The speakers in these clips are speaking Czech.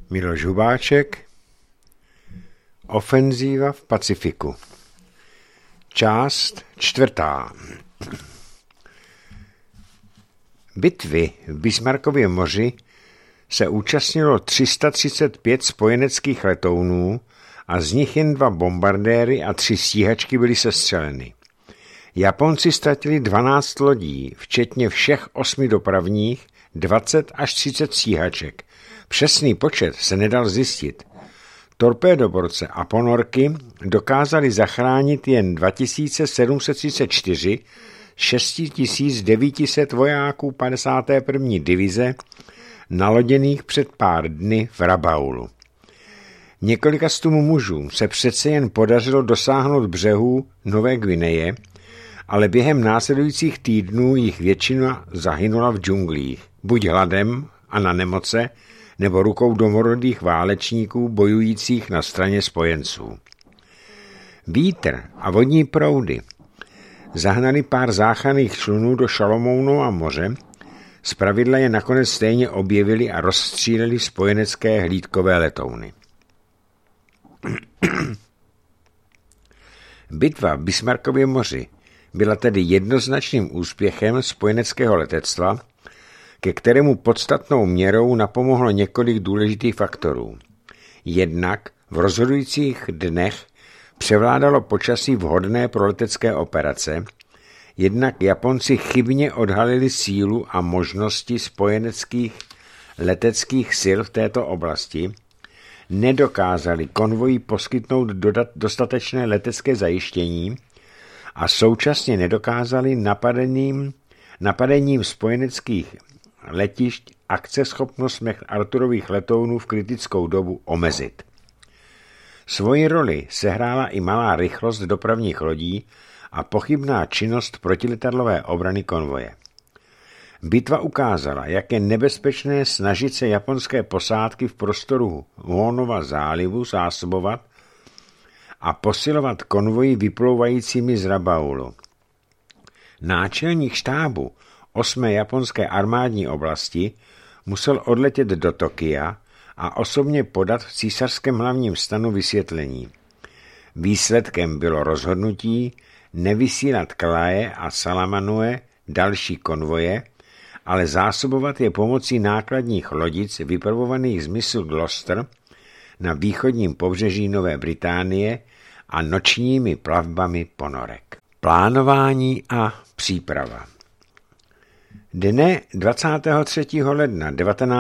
Miloš Hubáček. Ofenzíva v Pacifiku. Část 4. Bitvy v Bismarckově moři se účastnilo 335 spojeneckých letounů a z nich jen 2 bombardéry a 3 stíhačky byly sestřeleny. Japonci ztratili 12 lodí, včetně všech 8 dopravních, 20 až 30 stíhaček. Přesný počet se nedal zjistit. Torpédoborce a ponorky dokázali zachránit jen 2734 6900 vojáků 51. divize naloděných před pár dny v Rabaulu. Několika stům mužů se přece jen podařilo dosáhnout břehů Nové Gvineje, ale během následujících týdnů jich většina zahynula v džunglích, buď hladem a na nemoce, nebo rukou domorodých válečníků bojujících na straně spojenců. Vítr a vodní proudy zahnali pár záchranných člunů do Šalomounova moře, zpravidla je nakonec stejně objevili a rozstříleli spojenecké hlídkové letouny. Bitva v Bismarckově moři byla tedy jednoznačným úspěchem spojeneckého letectva, ke kterému podstatnou měrou napomohlo několik důležitých faktorů. Jednak v rozhodujících dnech převládalo počasí vhodné pro letecké operace, jednak Japonci chybně odhalili sílu a možnosti spojeneckých leteckých sil v této oblasti, nedokázali konvoji poskytnout dostatečné letecké zajištění a současně nedokázali napadením spojeneckých letišť akceschopnost Arthurových letounů v kritickou dobu omezit. Svoji roli sehrála i malá rychlost dopravních lodí a pochybná činnost protiletadlové obrany konvoje. Bitva ukázala, jak je nebezpečné snažit se japonské posádky v prostoru Huonova zálivu zásobovat a posilovat konvoji vyplouvajícími z Rabaulu. Náčelník štábu 8. japonské armádní oblasti musel odletět do Tokia a osobně podat v císařském hlavním stanu vysvětlení. Výsledkem bylo rozhodnutí nevysílat Kalae a Salamanue další konvoje, ale zásobovat je pomocí nákladních lodic vypravovaných z mysu Gloucester na východním pobřeží Nové Británie a nočními plavbami ponorek. Plánování a příprava. Dne 23. ledna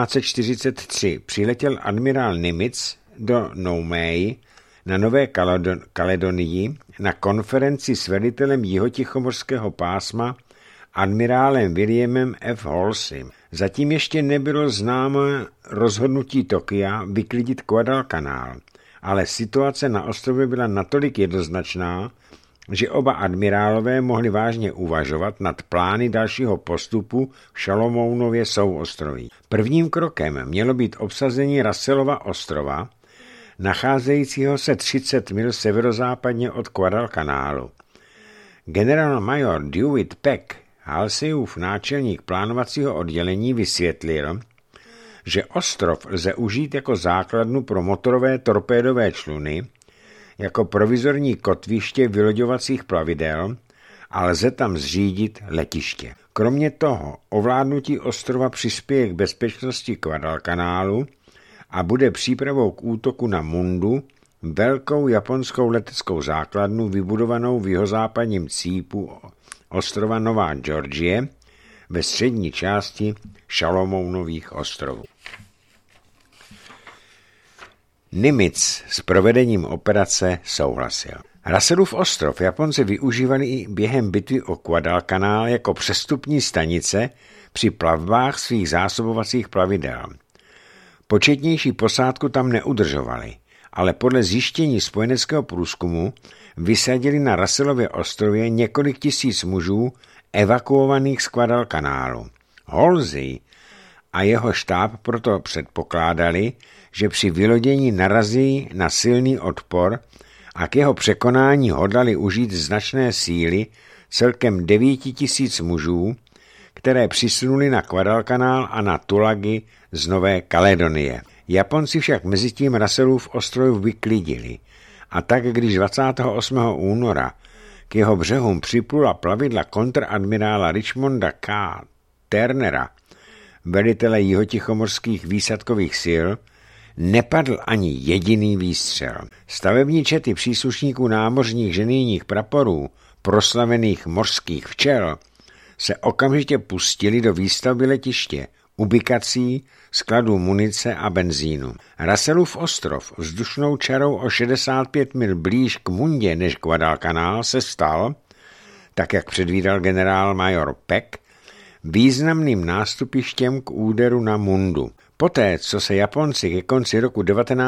1943 přiletěl admirál Nimitz do Noumea na Nové Kaledonii na konferenci s velitelem jihotichomorského pásma admirálem Williamem F. Halsey. Zatím ještě nebylo známo rozhodnutí Tokia vyklidit Guadalcanal, ale situace na ostrově byla natolik jednoznačná, že oba admirálové mohli vážně uvažovat nad plány dalšího postupu v Šalomounově souostroví. Prvním krokem mělo být obsazení Russellova ostrova, nacházejícího se 30 mil severozápadně od Guadalcanalu. Generálmajor Dewitt Peck, Halseyův náčelník plánovacího oddělení, vysvětlil, že ostrov lze užít jako základnu pro motorové torpédové čluny, jako provizorní kotviště vyloďovacích plavidel a lze tam zřídit letiště. Kromě toho ovládnutí ostrova přispěje k bezpečnosti Guadalcanalu a bude přípravou k útoku na Mundu, velkou japonskou leteckou základnu vybudovanou v jihozápadním cípu ostrova Nová Georgie ve střední části Šalomounových ostrovů. Nimitz s provedením operace souhlasil. Russellův ostrov Japonci využívali i během bitvy o Guadalcanal jako přestupní stanice při plavbách svých zásobovacích plavidel. Početnější posádku tam neudržovali, ale podle zjištění spojeneckého průzkumu vysadili na Russellově ostrově několik tisíc mužů evakuovaných z Guadalcanalu. Halsey a jeho štáb proto předpokládali, že při vylodění narazí na silný odpor a k jeho překonání hodlali užít značné síly celkem 9 000 mužů, které přisunuli na Guadalcanal a na Tulagi z Nové Kaledonie. Japonci však mezitím Russellův ostrov vyklidili a tak, když 28. února k jeho břehům připlula plavidla kontradmirála Richmonda K. Turnera, velitele jihotichomorských výsadkových sil, nepadl ani jediný výstřel. Stavební čety příslušníků námořních ženijních praporů, proslavených mořských včel, se okamžitě pustili do výstavby letiště, ubikací, skladů munice a benzínu. Russellův ostrov vzdušnou čarou o 65 mil blíž k Mundě než Guadalcanal se stal, tak jak předvídal generál major Peck, významným nástupištěm k úderu na Mundu. Poté, co se Japonci ke konci roku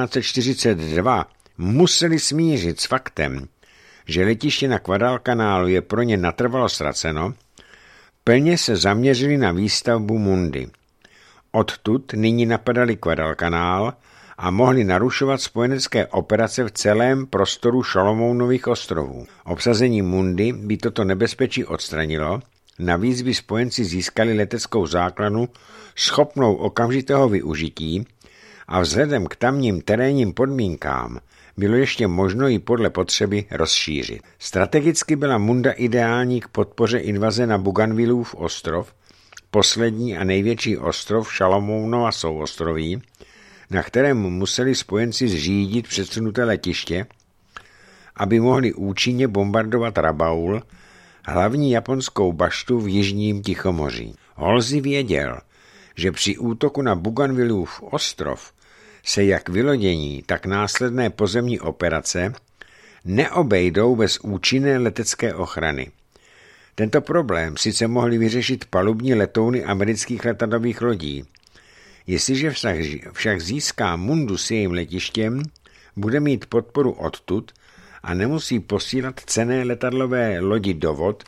1942 museli smířit s faktem, že letiště na Guadalcanalu je pro ně natrvalo ztraceno, plně se zaměřili na výstavbu Mundy. Odtud nyní napadali Guadalcanal a mohli narušovat spojenecké operace v celém prostoru Šalomounových ostrovů. Obsazení Mundy by toto nebezpečí odstranilo, navíc by spojenci získali leteckou základnu schopnou okamžitého využití a vzhledem k tamním terénním podmínkám bylo ještě možno ji podle potřeby rozšířit. Strategicky byla Munda ideální k podpoře invaze na Bougainvilleův ostrov, poslední a největší ostrov Šalomounova souostroví, na kterém museli spojenci zřídit předsunuté letiště, aby mohli účinně bombardovat Rabaul, hlavní japonskou baštu v jižním Tichomoří. Halsey věděl, že při útoku na Bougainvilleův ostrov se jak vylodění, tak následné pozemní operace neobejdou bez účinné letecké ochrany. Tento problém sice mohli vyřešit palubní letouny amerických letadlových lodí. Jestliže však získá Mundu s jejím letištěm, bude mít podporu odtud a nemusí posílat cenné letadlové lodi do vod,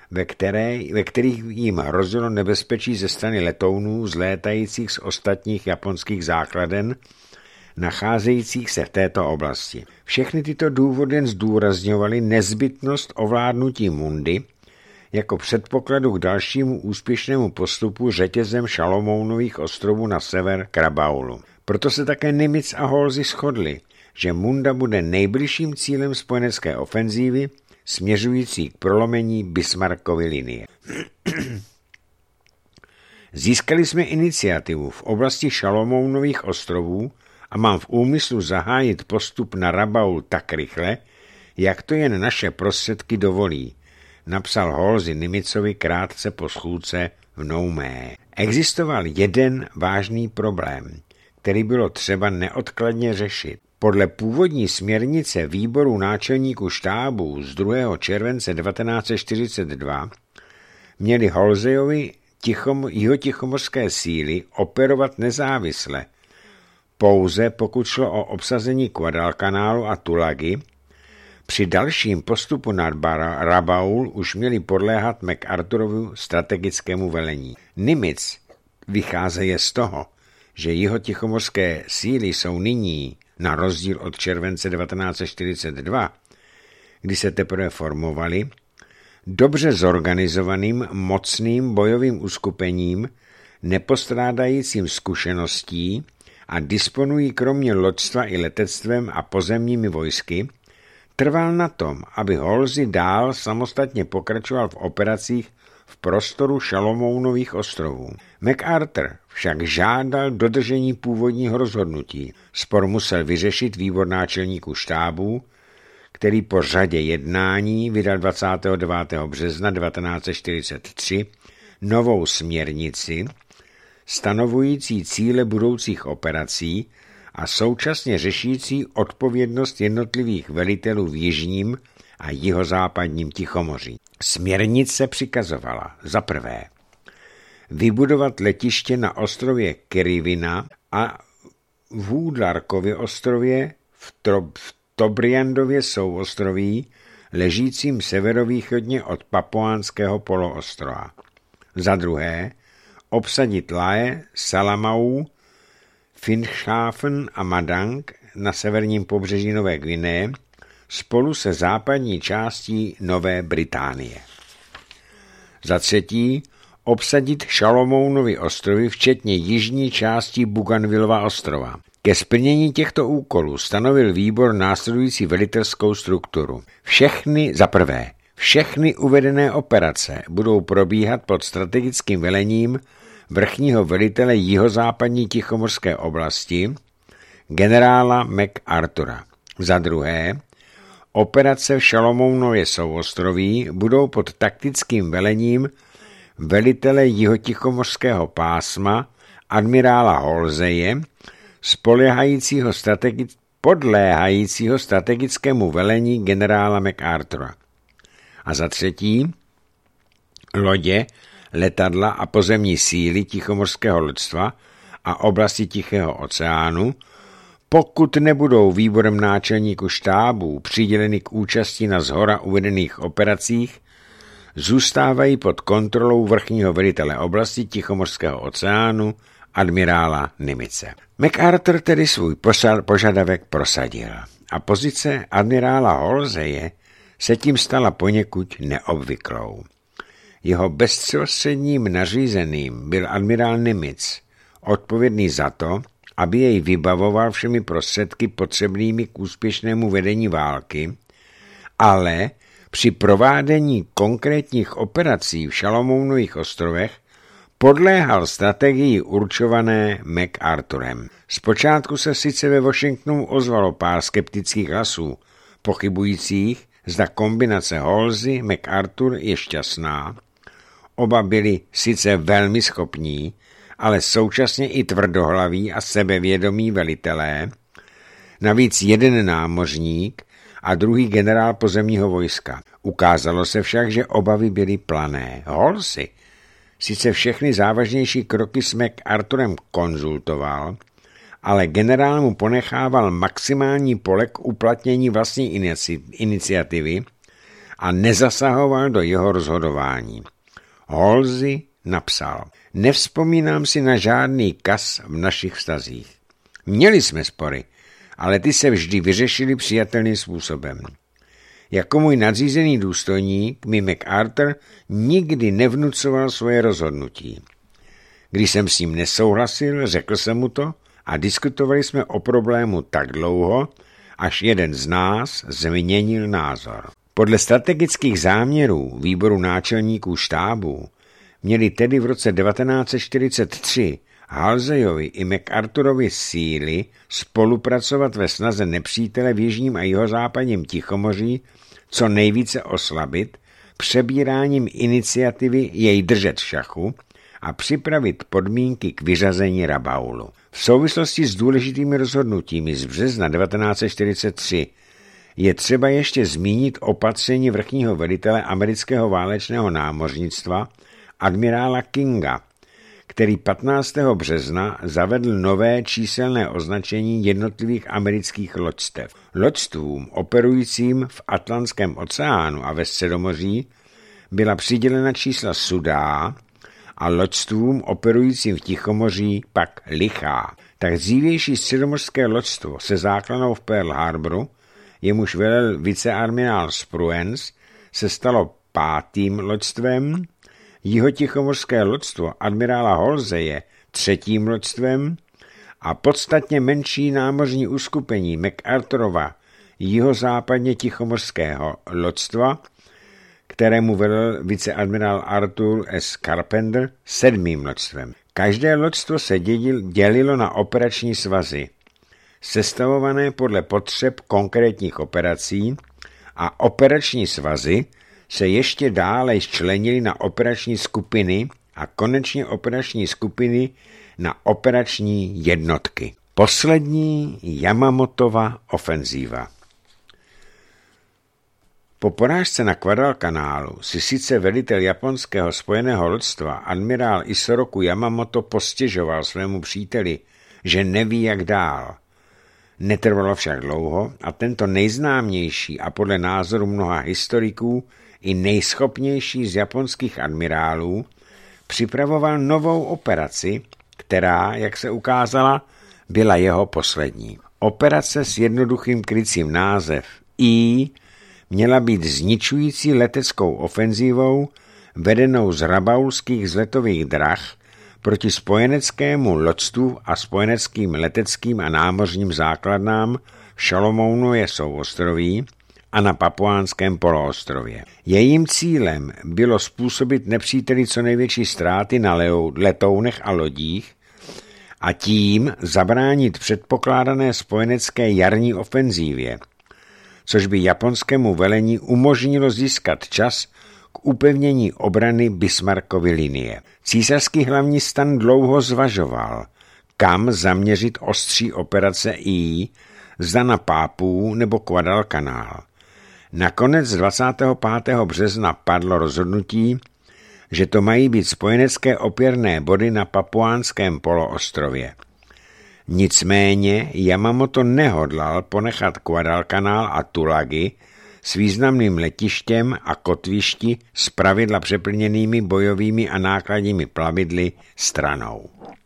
ve kterých jim hrozilo nebezpečí ze strany letounů zlétajících z ostatních japonských základen, nacházejících se v této oblasti. Všechny tyto důvody jen zdůrazňovaly nezbytnost ovládnutí Mundy jako předpokladu k dalšímu úspěšnému postupu řetězem Šalomounových ostrovů na sever k Rabaulu. Proto se také Nimitz a Halsey shodli, že Munda bude nejbližším cílem spojenecké ofenzívy směřující k prolomení Bismarckovy linie. Získali jsme iniciativu v oblasti Šalomounových ostrovů a mám v úmyslu zahájit postup na Rabaul tak rychle, jak to jen naše prostředky dovolí, napsal Halsey Nimitzovi krátce po schůzce v Noumé. Existoval jeden vážný problém, který bylo třeba neodkladně řešit. Podle původní směrnice výboru náčelníků štábů z 2. července 1942 měli Halseyovi jihotichomorské síly operovat nezávisle, pouze pokud šlo o obsazení Guadalcanalu a Tulagy. Při dalším postupu nad Rabaul už měli podléhat MacArthurovu strategickému velení. Nimitz vycházeje z toho, že jihotichomorské síly jsou nyní, na rozdíl od července 1942, kdy se teprve formovali, dobře zorganizovaným mocným bojovým uskupením, nepostrádajícím zkušeností a disponují kromě loďstva i letectvem a pozemními vojsky, trval na tom, aby Halsey dál samostatně pokračoval v operacích v prostoru Šalomounových ostrovů. MacArthur však žádal dodržení původního rozhodnutí. Spor musel vyřešit výbor náčelníků štábů, který po řadě jednání vydal 29. března 1943 novou směrnici stanovující cíle budoucích operací a současně řešící odpovědnost jednotlivých velitelů v jižním a jihozápadním Tichomoří. Směrnice přikazovala za prvé vybudovat letiště na ostrově Kirivina a v Woodlarkově ostrově v Tobriandově souostroví ležícím severovýchodně od Papuánského poloostrova. Za druhé obsadit Lae, Salamau, Finschhafen a Madang na severním pobřeží Nové Guineje spolu se západní částí Nové Británie. Za třetí obsadit Šalomounovy ostrovy, včetně jižní části Bougainvilleva ostrova. Ke splnění těchto úkolů stanovil výbor následující velitelskou strukturu. Všechny uvedené operace budou probíhat pod strategickým velením vrchního velitele jihozápadní tichomorské oblasti generála MacArthura. Za druhé, operace v Šalomounově souostroví budou pod taktickým velením velitele jihotichomorského pásma admirála Halseye, podléhajícího strategickému velení generála MacArthura. A za třetí, lodě, letadla a pozemní síly tichomorského loďstva a oblasti Tichého oceánu, pokud nebudou výborem náčelníků štábů přiděleny k účasti na shora uvedených operacích, zůstávají pod kontrolou vrchního velitele oblasti Tichomorského oceánu admirála Nimice. MacArthur tedy svůj požadavek prosadil a pozice admirála Halseye se tím stala poněkud neobvyklou. Jeho bezprostředním nařízeným byl admirál Nimitz, odpovědný za to, aby jej vybavoval všemi prostředky potřebnými k úspěšnému vedení války, ale při provádění konkrétních operací v Šalomounových ostrovech podléhal strategii určované MacArthurem. Zpočátku se sice ve Washingtonu ozvalo pár skeptických hlasů, pochybujících, zda kombinace Halsey-MacArthur je šťastná. Oba byli sice velmi schopní, ale současně i tvrdohlaví a sebevědomí velitelé, navíc jeden námořník a druhý generál pozemního vojska. Ukázalo se však, že obavy byly plané. Halsey sice všechny závažnější kroky s MacArthurem konzultoval, ale generál mu ponechával maximální pole k uplatnění vlastní iniciativy a nezasahoval do jeho rozhodování. Halsey napsal: Nevzpomínám si na žádný kas v našich vztazích. Měli jsme spory, ale ty se vždy vyřešily přijatelným způsobem. Jako můj nadřízený důstojník mi MacArthur nikdy nevnucoval svoje rozhodnutí. Když jsem s ním nesouhlasil, řekl jsem mu to a diskutovali jsme o problému tak dlouho, až jeden z nás změnil názor. Podle strategických záměrů výboru náčelníků štábů měli tedy v roce 1943 Halseyovi i MacArthurovi síly spolupracovat ve snaze nepřítele v jižním a jihozápadním Tichomoří co nejvíce oslabit, přebíráním iniciativy jej držet v šachu a připravit podmínky k vyřazení Rabaulu. V souvislosti s důležitými rozhodnutími z března 1943 je třeba ještě zmínit opatření vrchního velitele amerického válečného námořnictva admirála Kinga, který 15. března zavedl nové číselné označení jednotlivých amerických loďstev. Loďstvům operujícím v Atlantském oceánu a ve Středomoří byla přidělena čísla sudá a loďstvům operujícím v Tichomoří pak lichá. Tak dřívější středomořské loďstvo se základnou v Pearl Harboru, jemuž velel viceadmirál Spruance, se stalo 5. loďstvem, jihotichomorské loďstvo admirála Halseye 3. loďstvem a podstatně menší námořní uskupení MacArthurova jihozápadně tichomorského loďstva, kterému velel viceadmirál Arthur S. Carpenter 7. loďstvem. Každé loďstvo se dělilo na operační svazy, sestavované podle potřeb konkrétních operací, a operační svazy se ještě dále členily na operační skupiny a konečně operační skupiny na operační jednotky. Poslední Yamamotova ofenzíva. Po porážce na Guadalcanálu si sice velitel japonského spojeného loďstva admirál Isoroku Yamamoto postěžoval svému příteli, že neví jak dál. Netrvalo však dlouho a tento nejznámější a podle názoru mnoha historiků i nejschopnější z japonských admirálů připravoval novou operaci, která, jak se ukázala, byla jeho poslední. Operace s jednoduchým krycím název I měla být zničující leteckou ofenzívou vedenou z rabaulských vzletových drah proti spojeneckému loďstvu a spojeneckým leteckým a námořním základnám v Šalomounově souostroví a na Papuánském poloostrově. Jejím cílem bylo způsobit nepříteli co největší ztráty na letounech a lodích a tím zabránit předpokládané spojenecké jarní ofenzívě, což by japonskému velení umožnilo získat čas k upevnění obrany Bismarckovy linie. Císařský hlavní stan dlouho zvažoval, kam zaměřit ostří operace I, zda na Pápuu nebo Guadalcanal. Nakonec 25. března padlo rozhodnutí, že to mají být spojenecké opěrné body na Papuánském poloostrově. Nicméně Yamamoto nehodlal ponechat Guadalcanal a Tulagi s významným letištěm a kotvišti zpravidla přeplněnými bojovými a nákladními plavidly stranou.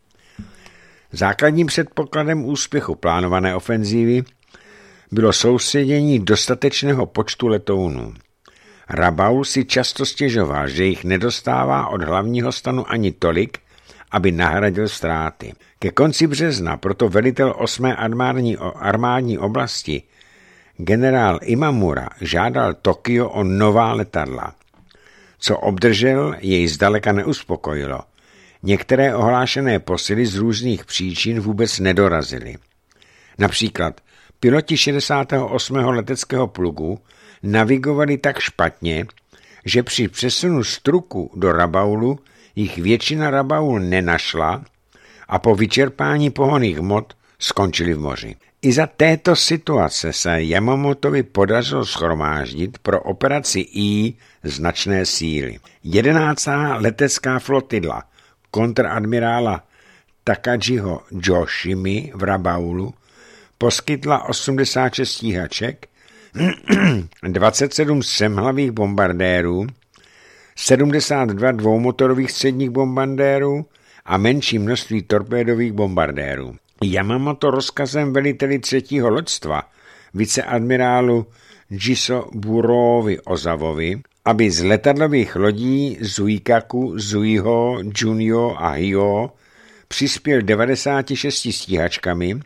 Základním předpokladem úspěchu plánované ofenzívy bylo soustředění dostatečného počtu letounů. Rabaul si často stěžoval, že jich nedostává od hlavního stanu ani tolik, aby nahradil ztráty. Ke konci března proto velitel 8. armádní oblasti generál Imamura žádal Tokio o nová letadla. Co obdržel, jej zdaleka neuspokojilo. Některé ohlášené posily z různých příčin vůbec nedorazily. Například piloti 68. leteckého pluku navigovali tak špatně, že při přesunu Struku do Rabaulu jich většina Rabaul nenašla a po vyčerpání pohonných hmot skončili v moři. I za této situace se Yamamotovi podařilo shromáždit pro operaci I značné síly. 11. letecká flotila kontradmirála Takajiho Joshimy v Rabaulu poskytla 86 stíhaček, 27 střemhlavých bombardérů, 72 dvoumotorových středních bombardérů a menší množství torpédových bombardérů. Yamamoto rozkazem veliteli 3. loďstva, viceadmirálu Jisoburovi Ozavovi, aby z letadlových lodí Zuikaku, Zuiho, Junio a Hyo přispěl 96 stíhačkami,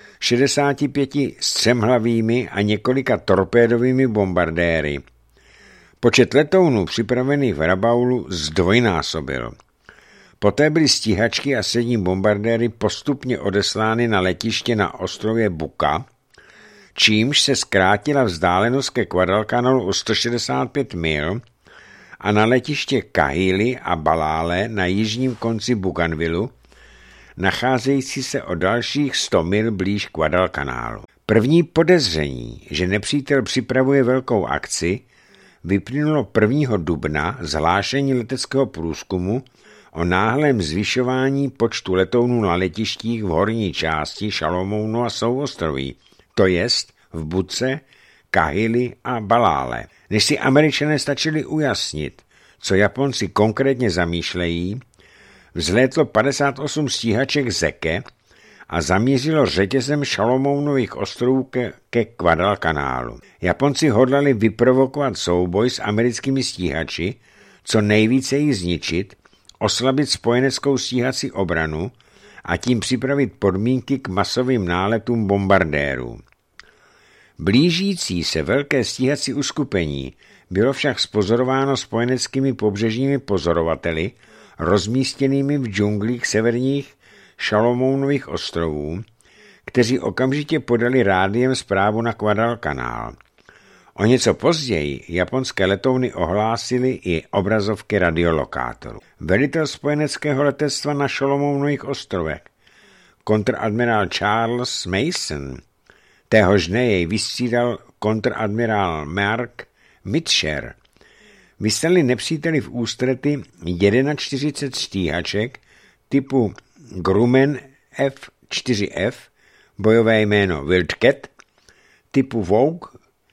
65 střemhlavými a několika torpédovými bombardéry. Počet letounů připravených v Rabaulu zdvojnásobil. Poté byly stíhačky a střední bombardéry postupně odeslány na letiště na ostrově Buka, čímž se zkrátila vzdálenost ke Guadalcanalu o 165 mil a na letiště Kahili a Balale na jižním konci Bougainvillu, nacházející se o dalších 100 mil blíž Guadalcanalu. První podezření, že nepřítel připravuje velkou akci, vyplynulo 1. dubna z hlášení leteckého průzkumu o náhlém zvyšování počtu letounů na letištích v horní části Šalomounu a souostroví, to jest v Buce, Kahili a Balále. Než si Američané stačili ujasnit, co Japonci konkrétně zamýšlejí, vzlétlo 58 stíhaček Zeke a zamířilo řetězem Šalomounových ostrovů ke Guadalcanálu. Japonci hodlali vyprovokovat souboj s americkými stíhači, co nejvíce jich zničit, oslabit spojeneckou stíhací obranu a tím připravit podmínky k masovým náletům bombardérů. Blížící se velké stíhací uskupení bylo však spozorováno spojeneckými pobřežními pozorovateli rozmístěnými v džunglích severních Šalomounových ostrovů, kteří okamžitě podali rádiem zprávu na Guadalcanal. O něco později japonské letouny ohlásily i obrazovky radiolokátoru. Velitel spojeneckého letectva na Šalomounových ostrovech, kontradmirál Charles Mason, téhož dne jej vystřídal kontradmirál Mark Mitscher, vyslali nepříteli v ústrety 41 stíhaček typu Grumman F-4F, bojové jméno Wildcat, typu Vogue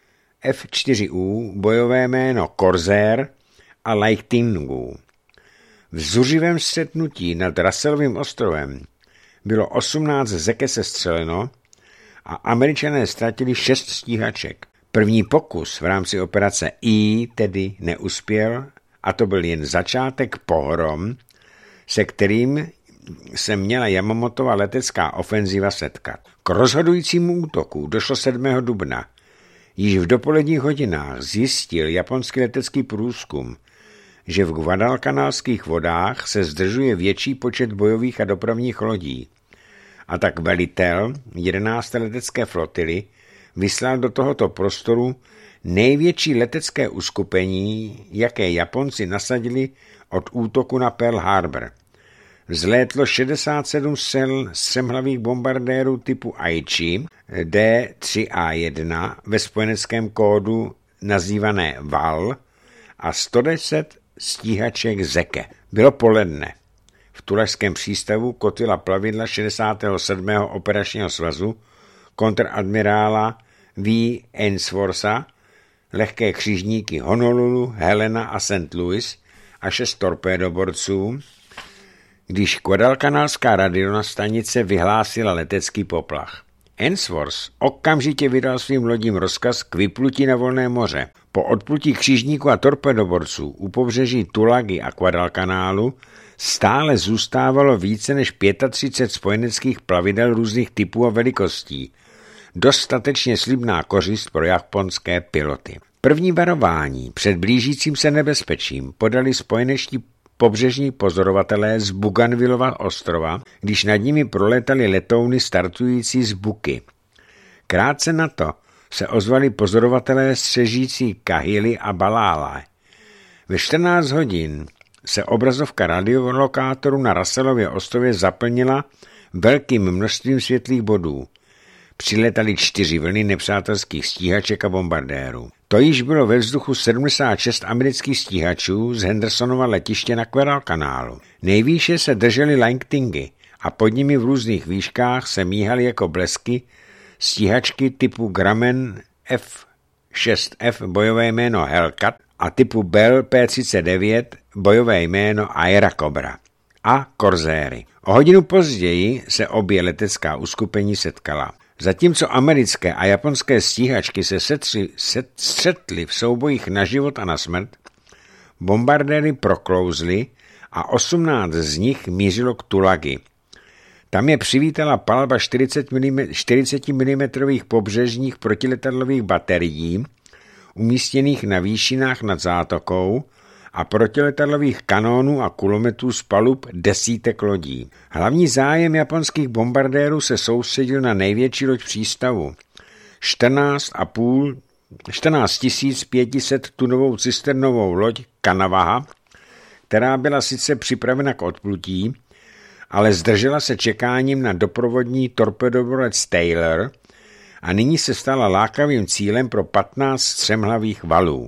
F-4U, bojové jméno Corsair a Lightningu. V zuřivém střetnutí nad Russellovým ostrovem bylo 18 Zeke sestřeleno a Američané ztratili 6 stíhaček. První pokus v rámci operace I tedy neuspěl a to byl jen začátek pohrom, se kterým se měla Yamamotova letecká ofenziva setkat. K rozhodujícímu útoku došlo 7. dubna. Již v dopoledních hodinách zjistil japonský letecký průzkum, že v Guadalcanálských vodách se zdržuje větší počet bojových a dopravních lodí. A tak velitel 11. letecké flotily vyslal do tohoto prostoru největší letecké uskupení, jaké Japonci nasadili od útoku na Pearl Harbor. Vzlétlo 67 střemhlavých bombardérů typu Aichi D3A1 ve spojeneckém kódu nazývané VAL a 110 stíhaček Zeke. Bylo poledne. V Tulažském přístavu kotila plavidla 67. operačního svazu kontradmirála V. Ainswortha, lehké křižníky Honolulu, Helena a St. Louis a 6 torpédoborců, když Guadalcanálská radionastanice vyhlásila letecký poplach. Ainsworth okamžitě vydal svým lodím rozkaz k vyplutí na volné moře. Po odplutí křižníků a torpedoborců u pobřeží Tulagy a Guadalcanálu stále zůstávalo více než 35 spojeneckých plavidel různých typů a velikostí. Dostatečně slibná kořist pro japonské piloty. První varování před blížícím se nebezpečím podali spojenečtí pobřežní pozorovatelé z Bougainvillova ostrova, když nad nimi prolétaly letouny startující z Buky. Krátce na to se ozvali pozorovatelé střežící Kahily a Balala. Ve 14 hodin se obrazovka radiolokátoru na Russellově ostrově zaplnila velkým množstvím světlých bodů. Přiletaly 4 vlny nepřátelských stíhaček a bombardérů. To již bylo ve vzduchu 76 amerických stíhačů z Hendersonova letiště na Guadalcanálu. Nejvýše se držely Lightningy a pod nimi v různých výškách se míhaly jako blesky stíhačky typu Grumman F-6F bojové jméno Hellcat a typu Bell P-39 bojové jméno Aira Cobra a Corsairy. O hodinu později se obě letecká uskupení setkala. Zatímco americké a japonské stíhačky se střetly v soubojích na život a na smrt, bombardéry proklouzly a 18 z nich mířilo k Tulagi. Tam je přivítala palba 40 mm pobřežních protiletadlových baterií, umístěných na výšinách nad zátokou, a protiletadlových kanónů a kulometů z palub desítek lodí. Hlavní zájem japonských bombardérů se soustředil na největší loď přístavu, 14 500 tunovou cisternovou loď Kanavaha, která byla sice připravena k odplutí, ale zdržela se čekáním na doprovodní torpedoborec Taylor a nyní se stala lákavým cílem pro 15 střemhlavých valů.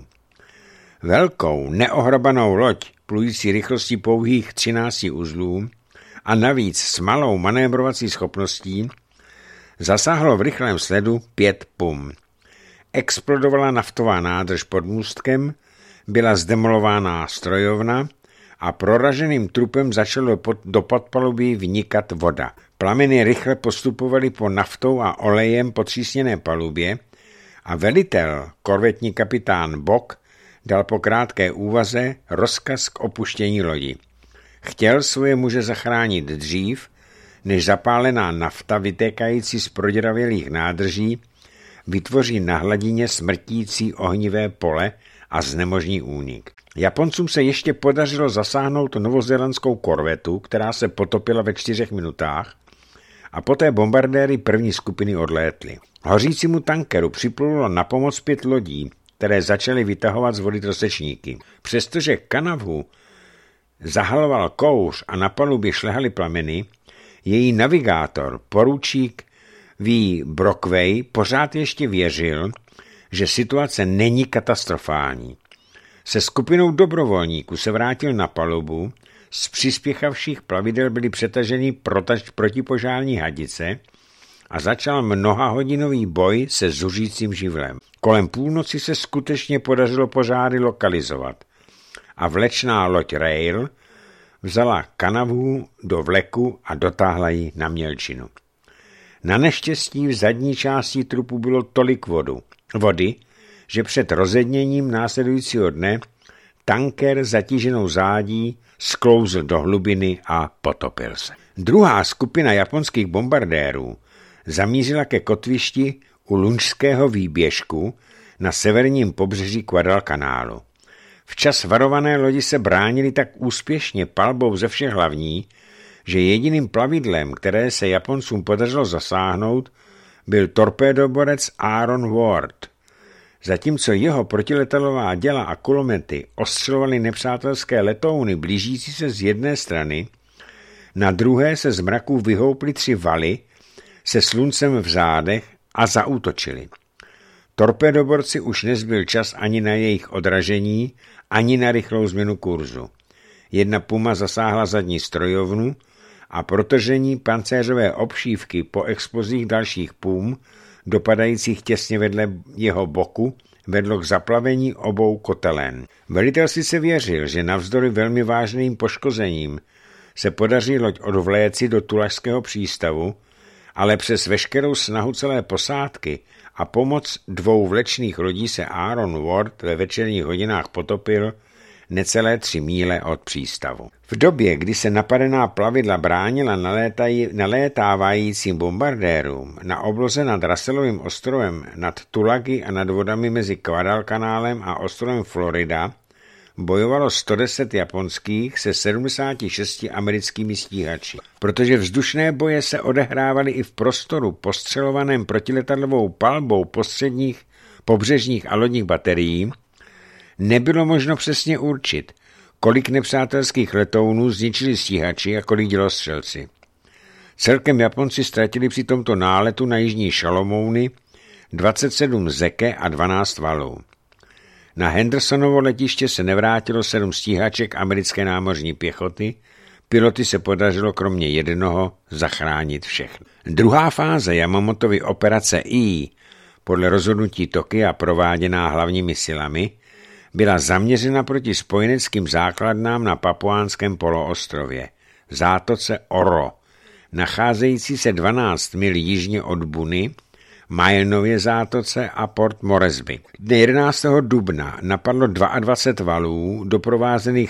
Velkou neohrabanou loď, plující rychlostí pouhých 13 uzlů a navíc s malou manévrovací schopností, zasáhlo v rychlém sledu 5 pum. Explodovala naftová nádrž pod můstkem, byla zdemolována strojovna a proraženým trupem začalo do podpalubí vnikat voda. Plameny rychle postupovaly po naftou a olejem potřísněné palubě a velitel, korvetní kapitán Bock, dal po krátké úvaze rozkaz k opuštění lodi. Chtěl svoje muže zachránit dřív, než zapálená nafta vytékající z proděravělých nádrží vytvoří na hladině smrtící ohnivé pole a znemožní únik. Japoncům se ještě podařilo zasáhnout novozélandskou korvetu, která se potopila ve 4 minutách, a poté bombardéry první skupiny odlétly. Hořícímu tankeru připlulo na pomoc 5 lodí, které začaly vytahovat z vody trosečníky. Přestože Kanavu zahaloval kouř a na palubě šlehaly plameny, její navigátor, poručík V. Brockway, pořád ještě věřil, že situace není katastrofální. Se skupinou dobrovolníků se vrátil na palubu, z přispěchavších plavidel byly přetaženy protipožární hadice a začal mnohahodinový boj se zuřícím živlem. Kolem půlnoci se skutečně podařilo požáry lokalizovat a vlečná loď Rail vzala Kanavu do vleku a dotáhla ji na mělčinu. Na neštěstí v zadní části trupu bylo tolik vody, že před rozedněním následujícího dne tanker zatíženou zádí sklouzl do hlubiny a potopil se. Druhá skupina japonských bombardérů zamířila ke kotvišti u Lunčského výběžku na severním pobřeží Guadalcanálu. Včas varované lodi se bránily tak úspěšně palbou ze všech hlavní, že jediným plavidlem, které se Japoncům podařilo zasáhnout, byl torpédoborec Aaron Ward. Zatímco jeho protiletadlová děla a kulomety ostřelovaly nepřátelské letouny blížící se z jedné strany, na druhé se z mraků vyhouply 3 valy se sluncem v zádech a zaútočili. Torpédoborci už nezbyl čas ani na jejich odražení, ani na rychlou změnu kurzu. Jedna Puma zasáhla zadní strojovnu a protržení pancéřové obšívky po explozích dalších Pum, dopadajících těsně vedle jeho boku, vedlo k zaplavení obou kotelen. Velitel sice věřil, že navzdory velmi vážným poškozením se podaří loď odvléci do Tulašského přístavu, ale přes veškerou snahu celé posádky a pomoc 2 vlečných lodí se Aaron Ward ve večerních hodinách potopil necelé 3 míle od přístavu. V době, kdy se napadená plavidla bránila nalétávajícím bombardérům na obloze nad Russellovým ostrovem nad Tulagi a nad vodami mezi Guadalcanálem a ostrovem Florida, bojovalo 110 japonských se 76 americkými stíhači. Protože vzdušné boje se odehrávaly i v prostoru postřelovaném protiletadlovou palbou postředních, pobřežních a lodních baterií, nebylo možno přesně určit, kolik nepřátelských letounů zničili stíhači a kolik dělostřelci. Celkem Japonci ztratili při tomto náletu na jižní Šalomouny 27 zeke a 12 valů. Na Hendersonovo letiště se nevrátilo 7 stíhaček americké námořní pěchoty, piloty se podařilo kromě jednoho zachránit všechny. Druhá fáze Yamamotovy operace I, podle rozhodnutí Tokia prováděná hlavními silami, byla zaměřena proti spojeneckým základnám na Papuánském poloostrově, zátoce Oro, nacházející se 12 mil jižně od Buny, Milnově zátoce a Port Moresby. Dne 11. dubna napadlo 22 valů doprovázených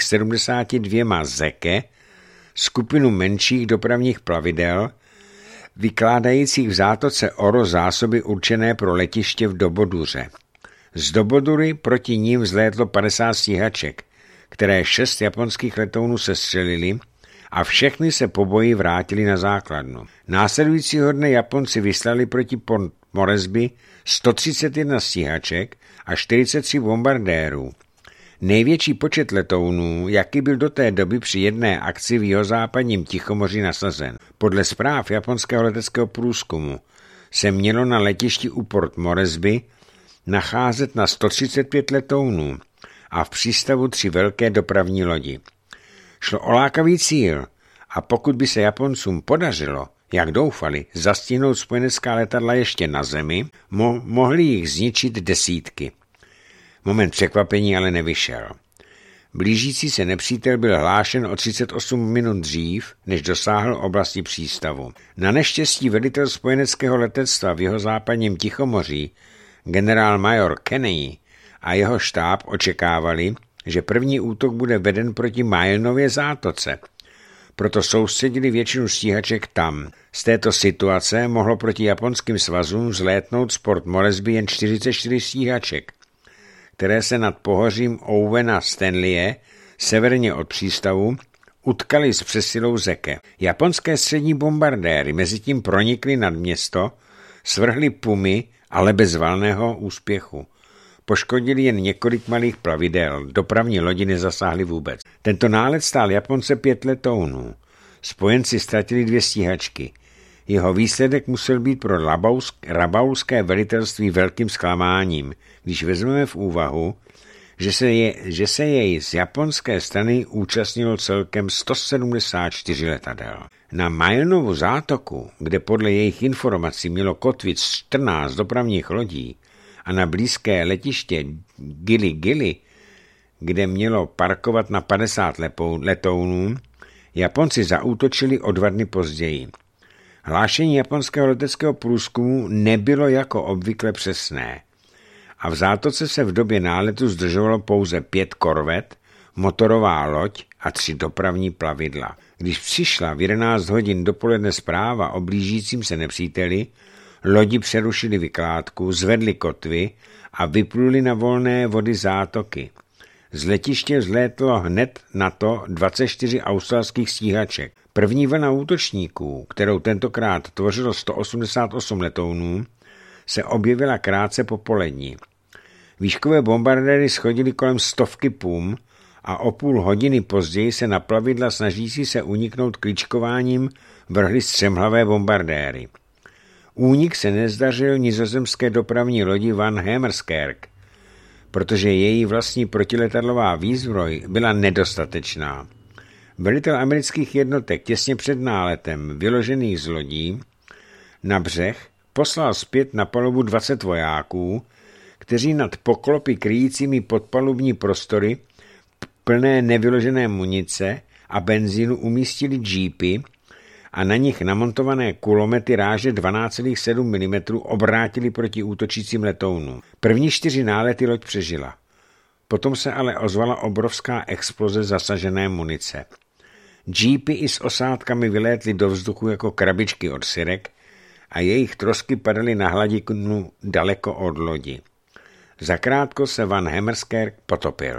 72 zeke, skupinu menších dopravních plavidel, vykládajících v zátoce Oro zásoby určené pro letiště v Doboduře. Z Dobodury proti ním vzlétlo 50 stíhaček, které 6 japonských letounů sestřelili a všechny se po boji vrátili na základnu. Následujícího dne Japonci vyslali proti Port Moresby 131 stíhaček a 43 bombardérů. Největší počet letounů, jaký byl do té doby při jedné akci v jihozápadním Tichomoří nasazen. Podle zpráv japonského leteckého průzkumu se mělo na letišti u Port Moresby nacházet na 135 letounů a v přístavu 3 velké dopravní lodi. Šlo o lákavý cíl a pokud by se Japoncům podařilo, jak doufali, zastihnout spojenecká letadla ještě na zemi, mohli jich zničit desítky. Moment překvapení ale nevyšel. Blížící se nepřítel byl hlášen o 38 minut dřív, než dosáhl oblasti přístavu. Na neštěstí velitel spojeneckého letectva v jihozápadním Tichomoří, generál-major Kenney a jeho štáb očekávali, že první útok bude veden proti Milnově zátoce. Proto soustředili většinu stíhaček tam. Z této situace mohlo proti japonským svazům vzlétnout z Port Moresby jen 44 stíhaček, které se nad pohořím Owena Stanleye, severně od přístavu, utkali s přesilou zeke. Japonské střední bombardéry mezitím pronikly nad město, svrhly Pumy, ale bez valného úspěchu. Poškodili jen několik malých plavidel, dopravní lodi nezasáhly vůbec. Tento nálet stál Japonce 5 letounů. Spojenci ztratili 2 stíhačky. Jeho výsledek musel být pro rabauské velitelství velkým zklamáním, když vezmeme v úvahu, že se jej z japonské strany účastnilo celkem 174 letadel. Na Milnovu zátoku, kde podle jejich informací mělo kotvit 14 dopravních lodí, a na blízké letiště Gili, kde mělo parkovat na 50 letounů, Japonci zaútočili o 2 dny později. Hlášení japonského leteckého průzkumu nebylo jako obvykle přesné a v zátoce se v době náletu zdržovalo pouze 5 korvet motorová loď a 3 dopravní plavidla. Když přišla v 11 hodin dopoledne zpráva o blížícím se nepříteli, lodi přerušili vykládku, zvedli kotvy a vypluli na volné vody zátoky. Z letiště vzlétlo hned na to 24 australských stíhaček. První vlna útočníků, kterou tentokrát tvořilo 188 letounů, se objevila krátce po poledni. Výškové bombardéry schodily kolem 100 pum a o půl hodiny později se na plavidla snažící se uniknout kličkováním vrhly střemhlavé bombardéry. Únik se nezdařil nizozemské dopravní lodi Van Hemerskerk, protože její vlastní protiletadlová výzbroj byla nedostatečná. Velitel amerických jednotek těsně před náletem vyložených z lodí na břeh poslal zpět na palubu 20 vojáků, kteří nad poklopy kryjícími podpalubní prostory plné nevyložené munice a benzínu umístili džípy a na nich namontované kulomety ráže 12,7 mm obrátili proti útočícím letounům. První 4 nálety loď přežila. Potom se ale ozvala obrovská exploze zasažené munice. Džípy i s osádkami vylétly do vzduchu jako krabičky od syrek a jejich trosky padaly na hladinu daleko od lodi. Zakrátko se Van Hemerskerk potopil.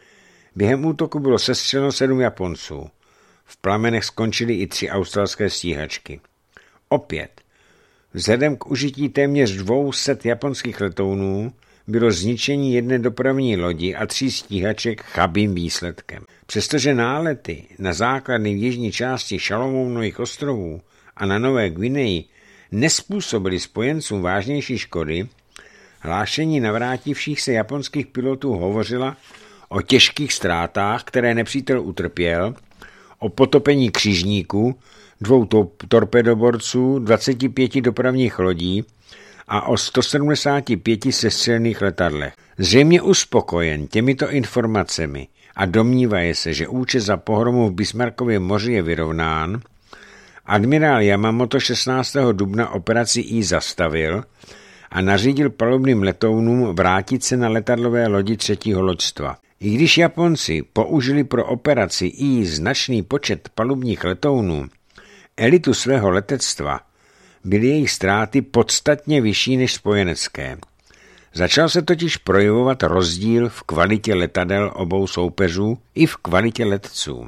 Během útoku bylo sestřeleno 7 Japonců. V plamenech skončily i 3 australské stíhačky. Opět, vzhledem k užití téměř 200 japonských letounů, bylo zničení jedné dopravní lodi a 3 stíhaček chabým výsledkem. Přestože nálety na základny v jižní části Šalomounových ostrovů a na Nové Gvineji nespůsobily spojencům vážnější škody, hlášení navrátivších se japonských pilotů hovořila o těžkých ztrátách, které nepřítel utrpěl, o potopení křižníků, 2 torpedoborců, 25 dopravních lodí a o 175 sestřelených letadlech. Zřejmě uspokojen těmito informacemi a domnívaje se, že účet za pohromu v Bismarckově moři je vyrovnán, admirál Yamamoto 16. dubna operaci I zastavil a nařídil palubným letounům vrátit se na letadlové lodi 3. loďstva. I když Japonci použili pro operaci I značný počet palubních letounů, elitu svého letectva, byly jejich ztráty podstatně vyšší než spojenecké. Začal se totiž projevovat rozdíl v kvalitě letadel obou soupeřů i v kvalitě letců.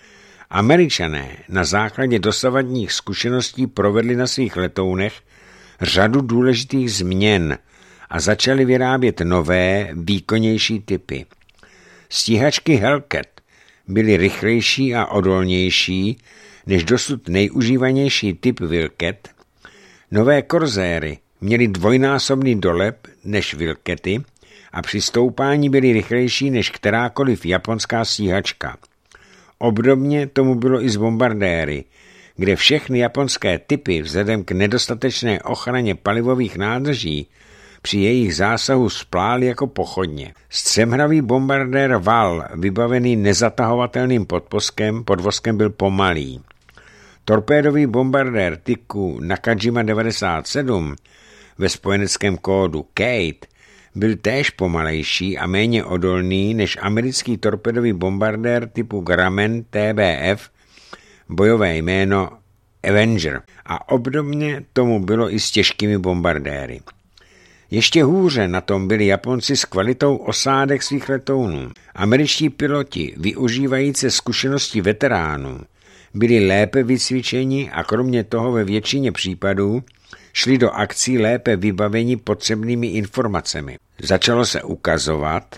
Američané na základě dosavadních zkušeností provedli na svých letounech řadu důležitých změn a začali vyrábět nové, výkonnější typy. Stíhačky Hellcat byly rychlejší a odolnější než dosud nejužívanější typ Wildcat. Nové Corsairy měly dvojnásobný dolep než Wildcaty a při stoupání byly rychlejší než kterákoliv japonská stíhačka. Obdobně tomu bylo i s bombardéry, kde všechny japonské typy vzhledem k nedostatečné ochraně palivových nádrží při jejich zásahu splály jako pochodně. Střemhravý bombardér Val, vybavený nezatahovatelným podvozkem, byl pomalý. Torpédový bombardér typu Nakajima 97 ve spojeneckém kódu Kate byl též pomalejší a méně odolný než americký torpédový bombardér typu Grumman TBF, bojové jméno Avenger. A obdobně tomu bylo i s těžkými bombardéry. Ještě hůře na tom byli Japonci s kvalitou osádek svých letounů. Američtí piloti, využívající zkušenosti veteránů, byli lépe vycvičeni a kromě toho ve většině případů šli do akcí lépe vybaveni potřebnými informacemi. Začalo se ukazovat,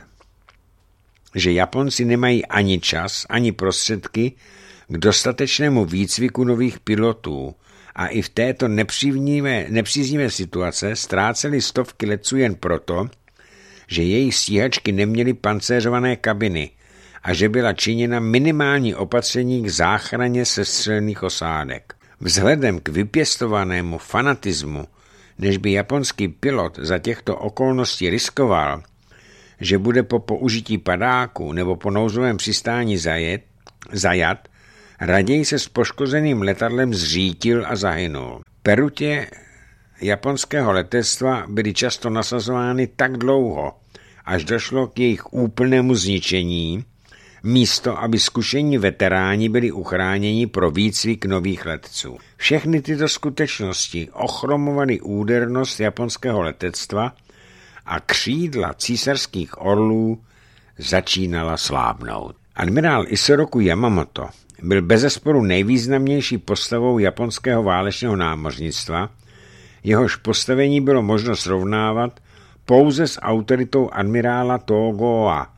že Japonci nemají ani čas, ani prostředky k dostatečnému výcviku nových pilotů a i v této nepříznivé situace ztráceli stovky letců jen proto, že jejich stíhačky neměly pancéřované kabiny a že byla činěna minimální opatření k záchraně sestřelených osádek. Vzhledem k vypěstovanému fanatismu, než by japonský pilot za těchto okolností riskoval, že bude po použití padáku nebo po nouzovém přistání zajat, raději se s poškozeným letadlem zřítil a zahynul. Perutě japonského letectva byly často nasazovány tak dlouho, až došlo k jejich úplnému zničení, místo aby zkušení veteráni byli uchráněni pro výcvik nových letců. Všechny tyto skutečnosti ochromovaly údernost japonského letectva a křídla císařských orlů začínala slábnout. Admirál Isoroku Yamamoto byl bezesporu nejvýznamnější postavou japonského válečného námořnictva, jehož postavení bylo možno srovnávat pouze s autoritou admirála Togoa,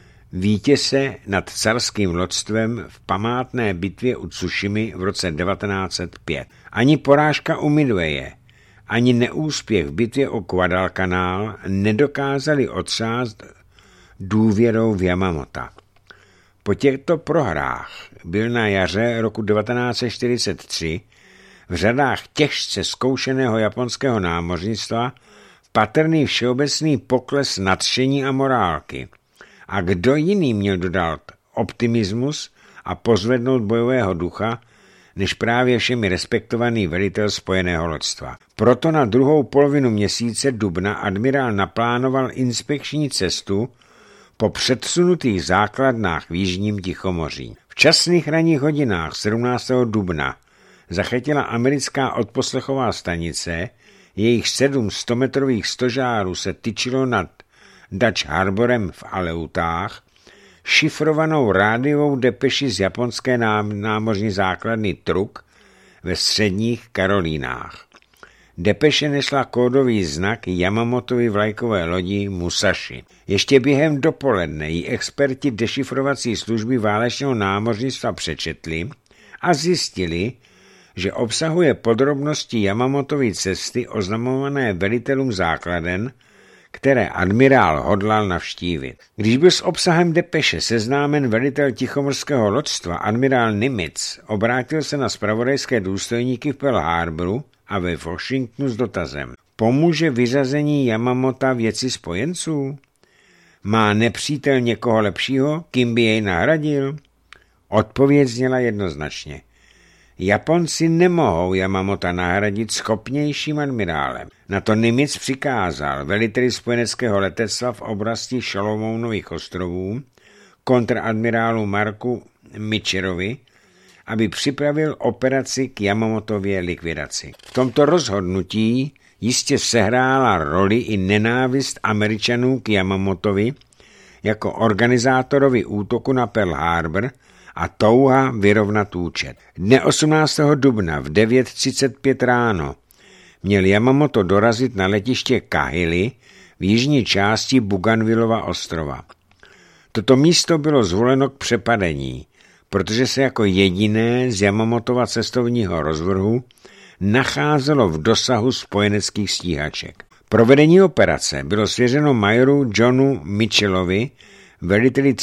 vítěze nad carským loďstvem v památné bitvě u Tsushimy v roce 1905. Ani porážka u Midwaye, ani neúspěch v bitvě o Guadalcanal nedokázali otřást důvěrou v Yamamota. Po těchto prohrách byl na jaře roku 1943 v řadách těžce zkoušeného japonského námořnictva patrný všeobecný pokles nadšení a morálky. A kdo jiný měl dodat optimismus a pozvednout bojového ducha, než právě všemi respektovaný velitel spojeného loďstva. Proto na druhou polovinu měsíce dubna admirál naplánoval inspekční cestu po předsunutých základnách v jižním Tichomoří. V časných ranních hodinách 17. dubna zachytila americká odposlechová stanice, jejich 7 100metrových stožárů se tyčilo nad Dutch Harborem v Aleutách, šifrovanou rádiovou depeši z japonské námořní základny Truk ve středních Karolínách. Depeše nesla kódový znak Yamamotovy vlajkové lodi Musashi. Ještě během dopoledne ji experti dešifrovací služby válečného námořnictva přečetli a zjistili, že obsahuje podrobnosti Yamamotovy cesty oznamované velitelům základen, které admirál hodlal navštívit. Když byl s obsahem depeše seznámen velitel tichomorského loďstva admirál Nimitz, obrátil se na zpravodajské důstojníky v Pearl Harboru a ve Washingtonu s dotazem: pomůže vyřazení Yamamota věci spojenců? Má nepřítel někoho lepšího, kým by jej nahradil? Odpověď zněla jednoznačně: Japonci nemohou Yamamota nahradit schopnějším admirálem. Na to Nimitz přikázal veliteli spojeneckého letectva v oblasti Šalomounových ostrovů kontradmirálu Marku Mitcherovi, aby připravil operaci k Yamamotově likvidaci. V tomto rozhodnutí jistě sehrála roli i nenávist Američanů k Yamamotovi jako organizátorovi útoku na Pearl Harbor a touha vyrovnat účet. Dne 18. dubna v 9:35 ráno měl Yamamoto dorazit na letiště Kahili v jižní části Bougainvilleva ostrova. Toto místo bylo zvoleno k přepadení, protože se jako jediné z Yamamotova cestovního rozvrhu nacházelo v dosahu spojeneckých stíhaček. Provedení operace bylo svěřeno majoru Johnu Mitchellovi, veliteli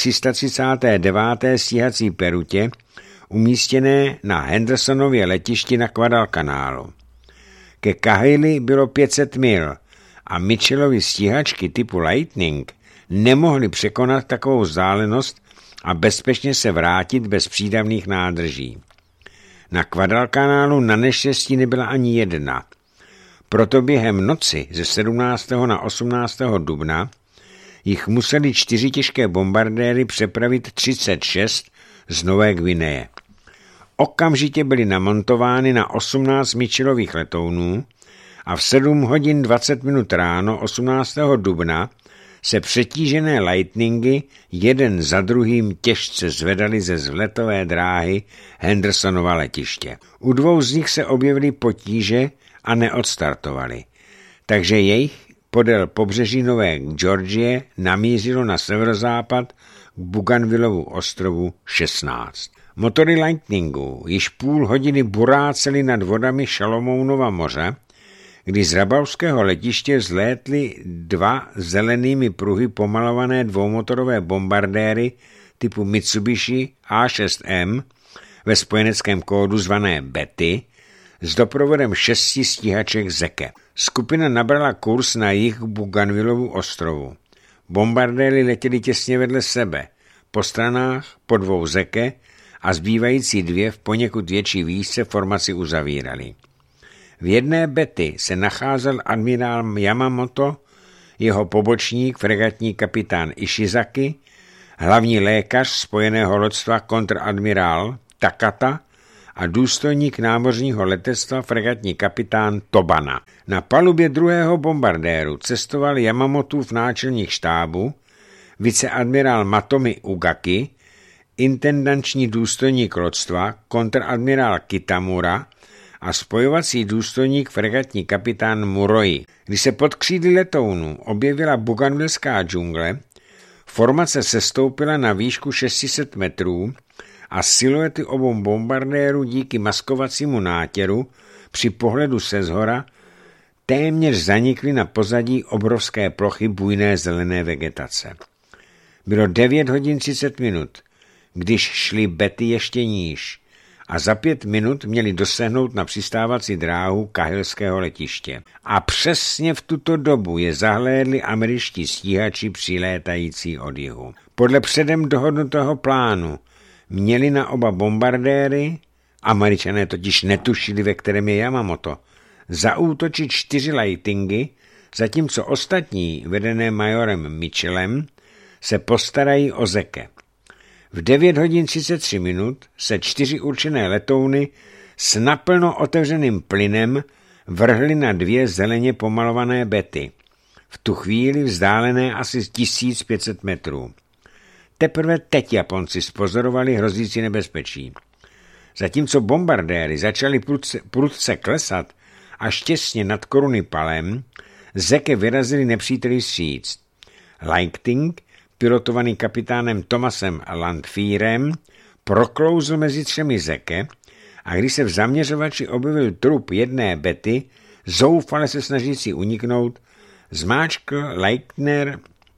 339. stíhací perutě, umístěné na Hendersonově letišti na Guadalcanálu. Ke Kahili bylo 500 mil a Mitchellovy stíhačky typu Lightning nemohly překonat takovou vzdálenost a bezpečně se vrátit bez přídavných nádrží. Na Guadalcanálu na neštěstí nebyla ani jedna. Proto během noci ze 17. na 18. dubna jich museli 4 těžké bombardéry přepravit 36 z Nové Gvineje. Okamžitě byly namontovány na 18 Mitchellových letounů a v 7 hodin 20 minut ráno 18. dubna se přetížené Lightningy jeden za druhým těžce zvedaly ze vzletové dráhy Hendersonova letiště. U 2 z nich se objevily potíže a neodstartovaly, takže jejich podél pobřeží Nové Georgie namířilo na severozápad k Bougainvillevu ostrovu 16. Motory Lightningu již půl hodiny burácely nad vodami Šalomounova moře, kdy z rabauského letiště vzlétly 2 zelenými pruhy pomalované dvoumotorové bombardéry typu Mitsubishi A6M ve spojeneckém kódu zvané Betty s doprovodem 6 stíhaček Zeke. Skupina nabrala kurz na jih k Bougainvillevu ostrovu. Bombardéry letěly těsně vedle sebe, po stranách po 2 Zeke a zbývající 2 v poněkud větší výšce formaci uzavírali. V jedné Betty se nacházel admirál Yamamoto, jeho pobočník, fregatní kapitán Ishizaki hlavní lékař spojeného loďstva kontradmirál Takata a důstojník námořního letectva fregatní kapitán Tobana. Na palubě druhého bombardéru cestoval Yamamotův náčelník štábu, viceadmirál Matomi Ugaki, intendanční důstojník loďstva kontradmirál Kitamura a spojovací důstojník fregatní kapitán Muroi. Když se pod křídly letounů objevila buganvilská džungle, formace sestoupila na výšku 600 metrů a siluety obou bombardérů díky maskovacímu nátěru při pohledu seshora téměř zanikly na pozadí obrovské plochy bujné zelené vegetace. Bylo 9 hodin 30 minut, když šly bety ještě níž a za 5 minut měli dosáhnout na přistávací dráhu kahilského letiště. A přesně v tuto dobu je zahlédli američtí stíhači přilétající od jihu. Podle předem dohodnutého plánu měli na oba bombardéry, Američané totiž netušili, ve kterém je Yamamoto, zaútočit 4 Lightingy, zatímco ostatní, vedené majorem Mitchellem, se postarají o Zeke. V 9 hodin 33 minut se 4 určené letouny s naplno otevřeným plynem vrhly na 2 zeleně pomalované bety, v tu chvíli vzdálené asi 1500 metrů. Teprve teď Japonci spozorovali hrozící nebezpečí. Zatímco bombardéry začaly prudce klesat až těsně nad koruny palem, Zeke vyrazili nepříteli vstříc. Lighting, pilotovaný kapitánem Thomasem Landfearem, proklouzl mezi 3 Zeke a když se v zaměřovači objevil trup jedné bety, zoufale se snažící uniknout, zmáčkl Leitner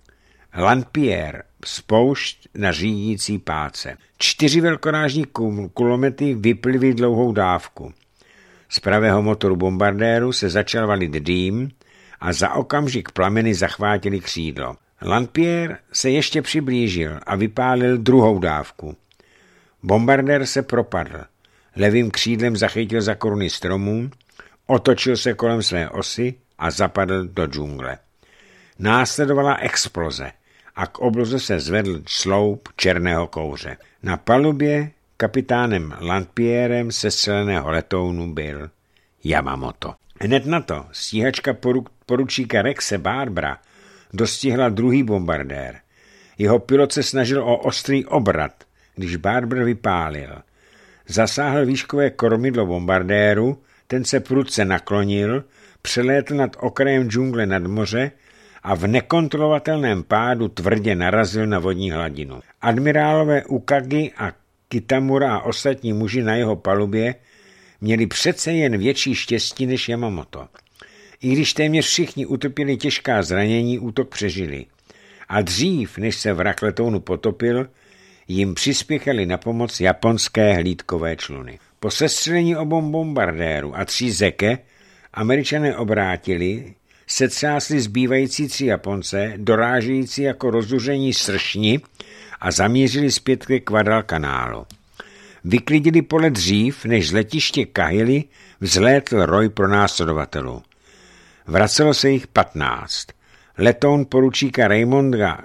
Landpierre spoušť na řídící páce. 4 velkorážní kulomety vyplivy dlouhou dávku. Z pravého motoru bombardéru se začal valit dým a za okamžik plameny zachvátily křídlo. Landpierre se ještě přiblížil a vypálil druhou dávku. Bombardér se propadl. Levým křídlem zachytil za koruny stromů, otočil se kolem své osy a zapadl do džungle. Následovala exploze a k obloze se zvedl sloup černého kouře. Na palubě kapitánem Landpierrem sestřeleného letounu byl Yamamoto. Hned na to stíhačka poručíka Rexe Barbara dostihla druhý bombardér. Jeho pilot se snažil o ostrý obrat, když Barber vypálil. Zasáhl výškové kormidlo bombardéru, ten se prudce naklonil, přelétl nad okrajem džungle nad moře a v nekontrolovatelném pádu tvrdě narazil na vodní hladinu. Admirálové Ukagi a Kitamura a ostatní muži na jeho palubě měli přece jen větší štěstí než Yamamoto. I když téměř všichni utrpěli těžká zranění, útok přežili. A dřív, než se vrak letounu potopil, jim přispěchali na pomoc japonské hlídkové čluny. Po sestřelení obou bombardérů a 3 Zeke Američané obrátili, setřásli zbývající 3 Japonce, dorážející jako rozuření sršni a zamířili zpět ke Guadalcanálu. Vyklidili pole dřív, než z letiště Kahily vzlétl roj pronásledovatelů. Vracelo se jich 15. Letoun poručíka Raymonda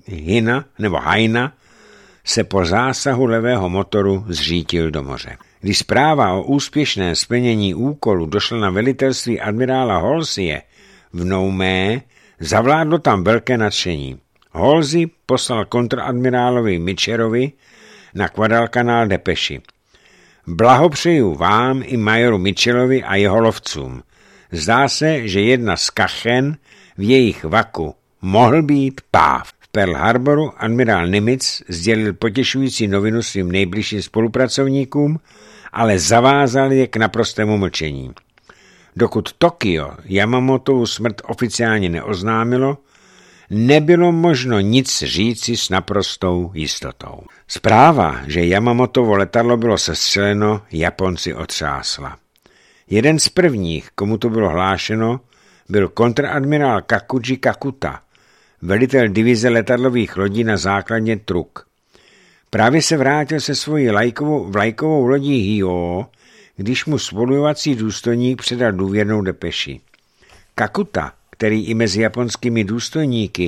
Haina se po zásahu levého motoru zřítil do moře. Když zpráva o úspěšném splnění úkolu došla na velitelství admirála Halseye v Noumé, zavládlo tam velké nadšení. Halsey poslal kontradmirálovi Mitcherovi na Guadalcanal depeši. Blahopřeju vám i majoru Mitchellovi a jeho lovcům. Zdá se, že jedna z kachen v jejich vaku mohl být páv. V Pearl Harboru admirál Nimitz sdělil potěšující novinu svým nejbližším spolupracovníkům, ale zavázal je k naprostému mlčení. Dokud Tokio Yamamotovu smrt oficiálně neoznámilo, nebylo možno nic říci s naprostou jistotou. Zpráva, že Yamamotovo letadlo bylo sestřeleno, Japonci otřásla. Jeden z prvních, komu to bylo hlášeno, byl kontradmirál Kakuji Kakuta, velitel divize letadlových lodí na základně Truk. Právě se vrátil se svojí vlajkovou lodí Hio, když mu spolujovací důstojník předal důvěrnou depeši. Kakuta, který i mezi japonskými důstojníky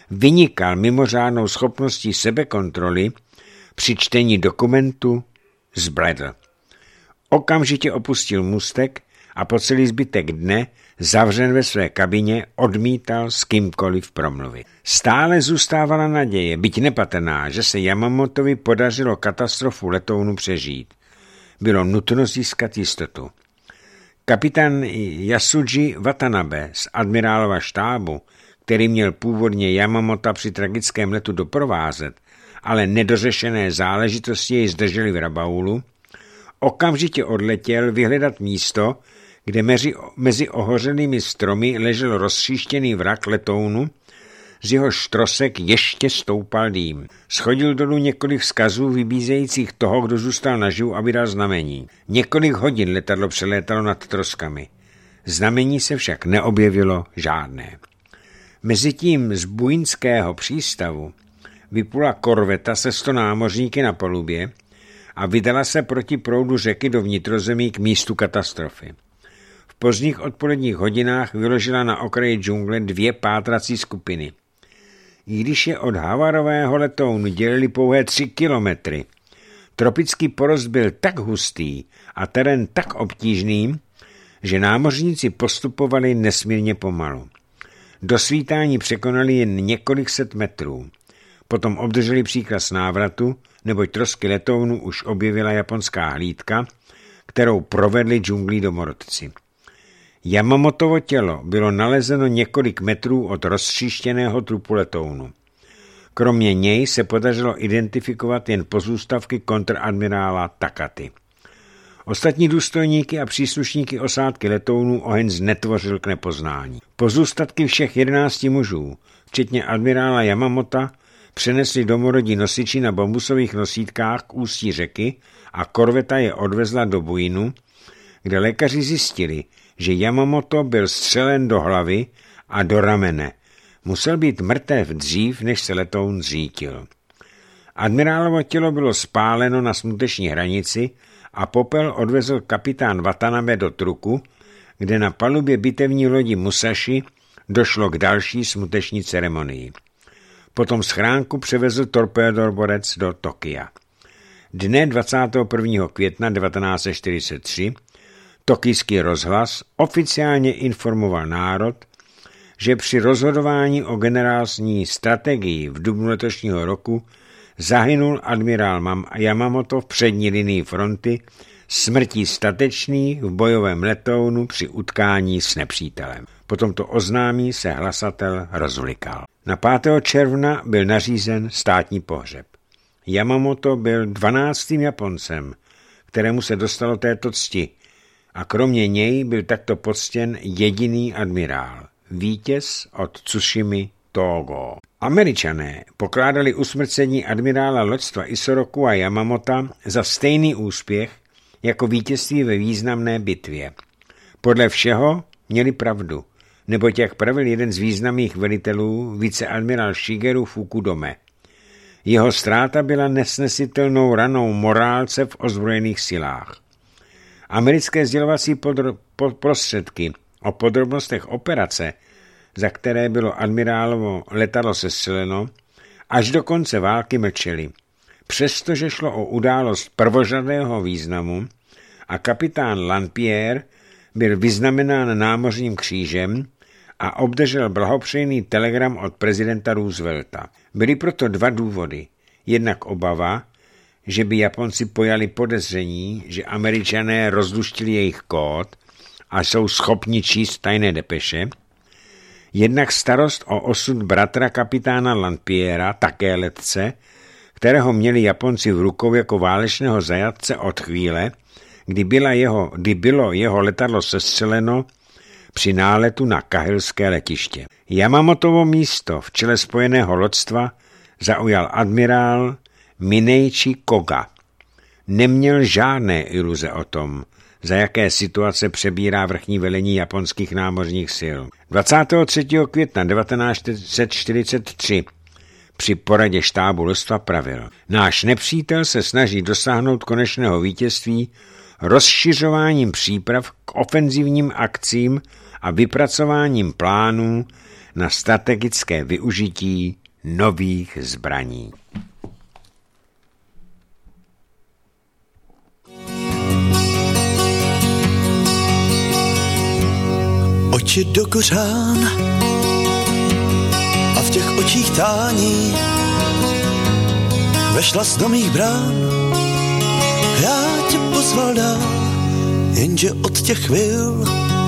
vynikal mimořádnou schopností sebekontroly, při čtení dokumentu zbledl. Okamžitě opustil můstek a po celý zbytek dne, zavřen ve své kabině, odmítal s kýmkoliv promluvit. Stále zůstávala naděje, byť nepatrná, že se Yamamotovi podařilo katastrofu letounu přežít. Bylo nutno získat jistotu. Kapitán Yasuji Watanabe z admirálova štábu, který měl původně Yamamota při tragickém letu doprovázet, ale nedořešené záležitosti jej zdržely v Rabaulu, okamžitě odletěl vyhledat místo, kde mezi ohořelými stromy ležel roztříštěný vrak letounu, z jeho štrosek ještě stoupal dým. Schodil dolů několik vzkazů vybízejících toho, kdo zůstal naživu, aby dal znamení. Několik hodin letadlo přelétalo nad troskami. Znamení se však neobjevilo žádné. Mezitím z Buinského přístavu vyplula korveta se 100 námořníky na palubě a vydala se proti proudu řeky do vnitrozemí k místu katastrofy. V pozdních odpoledních hodinách vyložila na okraji džungle 2 pátrací skupiny. I když je od havarového letounu dělili pouhé 3 kilometry, tropický porost byl tak hustý a terén tak obtížný, že námořníci postupovali nesmírně pomalu. Do svítání překonali jen několik set metrů. Potom obdrželi příkaz návratu, neboť trosky letounu už objevila japonská hlídka, kterou provedli džunglí domorodci. Yamamotovo tělo bylo nalezeno několik metrů od roztříštěného trupu letounu. Kromě něj se podařilo identifikovat jen pozůstatky kontradmirála Takaty. Ostatní důstojníky a příslušníky osádky letounu oheň znetvořil k nepoznání. Pozůstatky všech 11 mužů, včetně admirála Yamamota, přenesli domorodí nosiči na bambusových nosítkách k ústí řeky a korveta je odvezla do Buinu, kde lékaři zjistili, že Yamamoto byl střelen do hlavy a do ramene. Musel být mrtev dřív, než se letoun zřítil. Admirálovo tělo bylo spáleno na smuteční hranici a popel odvezl kapitán Watanabe do truku, kde na palubě bitevní lodi Musashi došlo k další smuteční ceremonii. Potom schránku převezl torpédoborec do Tokia. Dne 21. května 1943 tokijský rozhlas oficiálně informoval národ, že při rozhodování o generální strategii v dubnu letošního roku zahynul admirál Yamamoto v přední linii fronty smrtí statečný v bojovém letounu při utkání s nepřítelem. Po tomto oznámí se hlasatel rozvlikal. Na 5. června byl nařízen státní pohřeb. Yamamoto byl 12. Japoncem, kterému se dostalo této cti, a kromě něj byl takto poctěn jediný admirál, vítěz od Tsushimy Togo. Američané pokládali usmrcení admirála loďstva Isoroku a Yamamota za stejný úspěch jako vítězství ve významné bitvě. Podle všeho měli pravdu, neboť jak pravil jeden z významných velitelů, viceadmirál Shigeru Fukudome. Jeho ztráta byla nesnesitelnou ranou morálce v ozbrojených silách. Americké sdělovací prostředky o podrobnostech operace, za které bylo admirálovo letadlo sestřeleno, až do konce války mlčeli. Přestože šlo o událost prvořadého významu a kapitán Lampierre byl vyznamenán námořním křížem a obdržel blahopřejný telegram od prezidenta Roosevelta. Byly proto 2 důvody. Jednak obava, že by Japonci pojali podezření, že Američané rozluštili jejich kód a jsou schopni číst tajné depeše, jednak starost o osud bratra kapitána Lampierra, také letce, kterého měli Japonci v rukou jako válečného zajatce od chvíle, kdy bylo jeho letadlo sestřeleno při náletu na kahilské letiště. Yamamotovo místo v čele spojeného loďstva zaujal admirál Mineichi Koga. Neměl žádné iluze o tom, za jaké situace přebírá vrchní velení japonských námořních sil. 23. května 1943 při poradě štábu loďstva pravil: náš nepřítel se snaží dosáhnout konečného vítězství rozšiřováním příprav k ofenzivním akcím a vypracováním plánů na strategické využití nových zbraní. Oči do kořán a v těch očích tání vešla z mých brán. Já tě pozval dál, jenže od těch chvil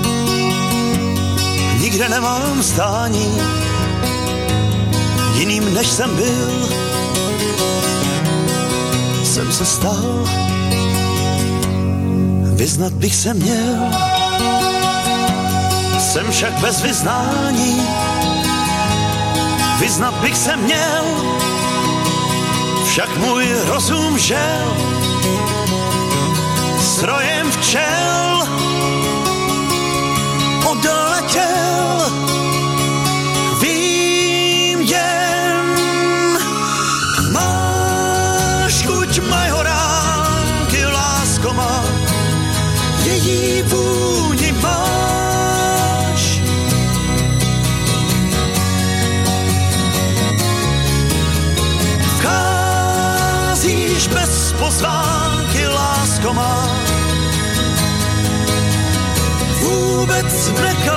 nikde nemám zdání jiným než jsem byl. Jsem se stal, vyznat bych se měl. Jsem však bez vyznání, vyznat bych se měl. Však můj rozum žel strojem včel odletěl. Vím jen, máš chuť majoránky, lásko má, její vůni máš. Vcházíš bez pozvánky, lásko má, vůbec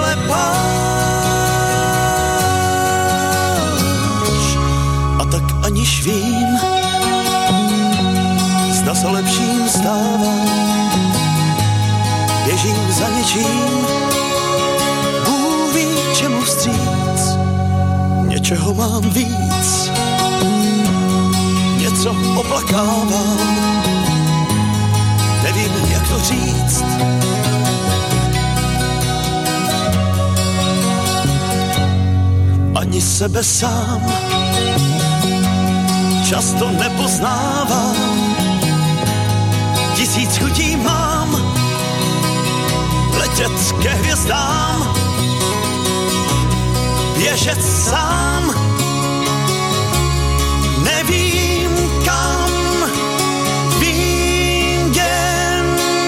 neklepáš. A tak aniž vím, zda se lepším stává, běžím za něčím, Bůh ví čemu vstříc. Něčeho mám víc, něco oplakávám, nevím jak to říct. Ani sebe sám často nepoznávám. Tisíc chutí mám letět ke hvězdám, běžet sám, nevím kam, vím jen,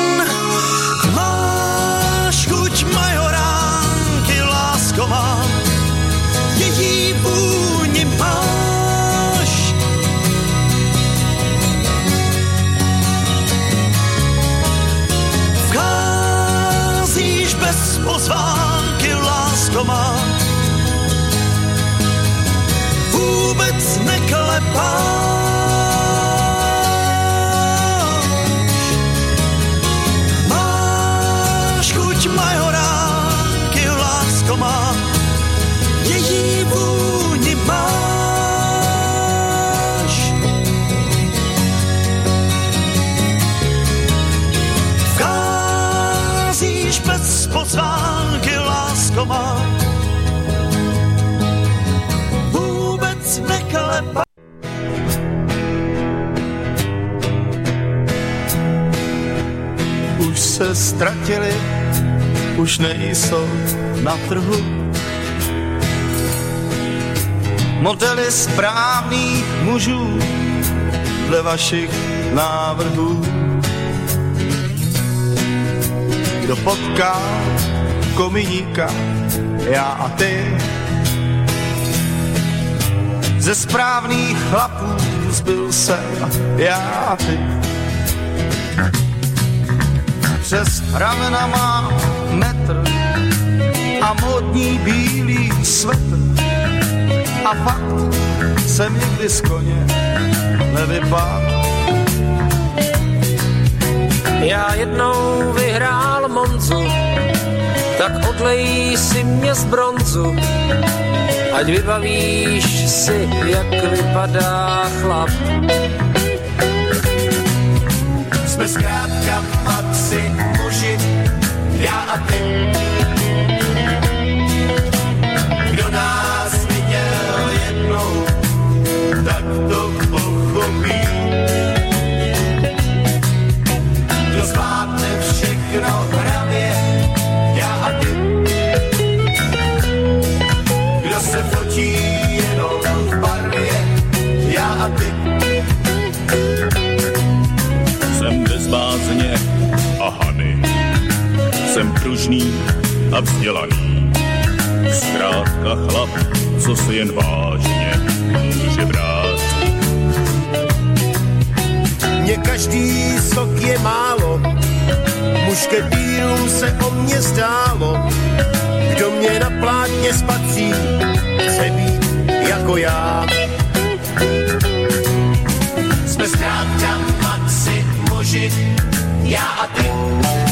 máš chuť majoránky, lásko má, její vůni máš. Vcházíš bez pozvánky, lásko má, vůbec neklepáš. Máš chuť majoránky, lásko má, její vůni máš. Vcházíš bez pozvánky, lásko má, vůbec neklepá. Už se ztratili, už nejsou na trhu modely správných mužů dle vašich návrhů. Kdo potká kominíka, já a ty, ze správných chlapů zbyl jsem já a ty. Přes ramena mám metr a módní bílý svetr. A fakt jsem nikdy z koně nevypadl. Já jednou vyhrál Monzu, tak odlej si mě z bronzu, ať vybavíš si, jak vypadá chlap. Jsme zkrátka patři muži, já a ty. Kdo nás viděl jednou, tak to pochopí. Kdo zvládne všechno hravě, já a ty. Kdo se fotí jenom v barvě, já a ty. Jsem bezbázně a hany, jsem pružný a vzdělaný, zkrátka a chlap, co se jen vážně může brát. Mně každý sok je málo, mušketýrům se o mě zdálo, kdo mě na plátně spatří, chce být jako já. Jsme zkrátka maxi muži, já a ty.